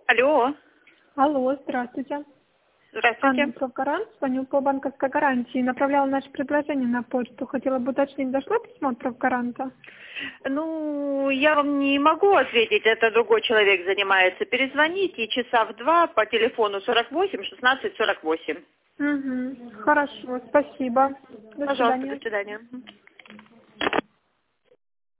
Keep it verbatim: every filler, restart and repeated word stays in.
Алло. Алло, здравствуйте. Здравствуйте. Анна Правгарант, звоню по банковской гарантии. Направляла наше предложение на почту. Хотела бы уточнить, дошло письмо от Правгаранта? Ну, я вам не могу ответить, это другой человек занимается. Перезвоните часа в два по телефону сорок восемь шестнадцать сорок восемь. Угу. Хорошо, спасибо. До Пожалуйста, свидания. до свидания.